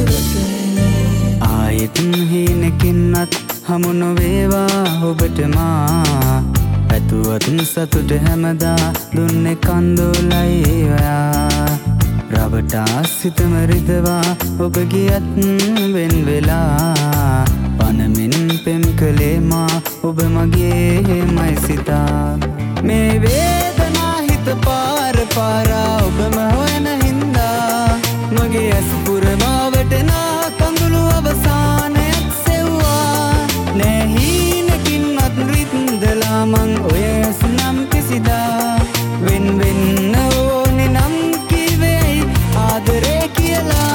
ආයෙත් හීනකින්වත් හමු නොවේවා ඔබට මා ඇතුවත් සතුට හැමදා දුන්නේ කන්දෝලයි ඔයා රවටා සිතම රිදවා ඔබ ගියත් වෙන් වෙලා පනමින් පෙම් කළේ මා ඔබ මගේමයි සිතා මේ වේදනා හිත පාර පාරා ඔබම හොයන හින්දා මගේ ඇස් පුරවා වැටෙනා කඳුළු අවසානයක් සෙව්වා නෑ හීනකින්වත් රිද්දලා මං ඔය ඇස් නම් කිසිදා වෙන් වෙන්න ඕනේ නම් කිව්වේ ආදරේ කියලා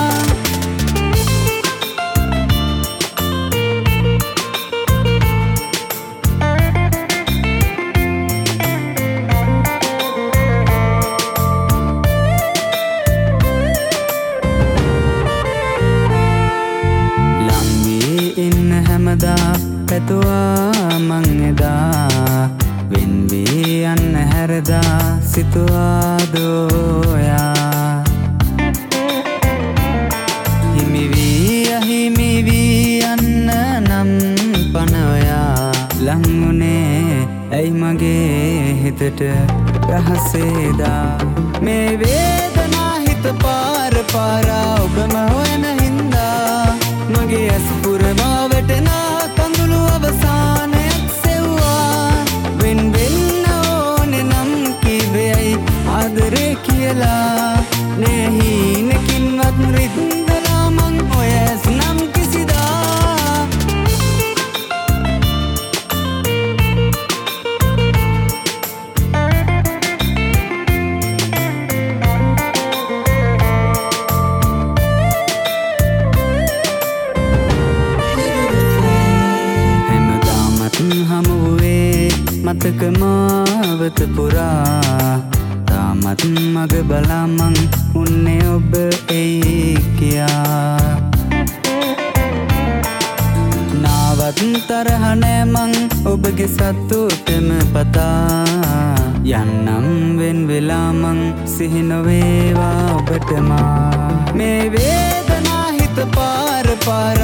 හැමදා පැතුවා මං එදා වෙන් වී යන්න හැරදා සිතුවා දෝයා හිමි වී අහිමි වී යන්න නම් පනවයා ලංුනේ ඇයි මගේ හිතට රහසේදා මේ වේදනා හිත පාර පාරා ඔබම හොයන හින්දා මගේ ඇස් පුරවා වැටෙනා කඳුළු අවසානයක් සෙව්වා වෙන් වෙන්න ඕනේ නම් කිව්වේ ආදරේ කියලා නේ හීනකින්වත් රිද්දලා මං ඔය ඇස් නම් කිසිදා හමුවේ මතක මාවත පුරා තාමත් මග බලා මං උන්නේ ඔබ එයි කියා නාවත් තරහ නෑ මං ඔබගේ සතුටම පතා යන්නම් වෙන් වෙලා මං සිහි නොවේවා ඔබට මා මේ වේදනා හිත පාර පාර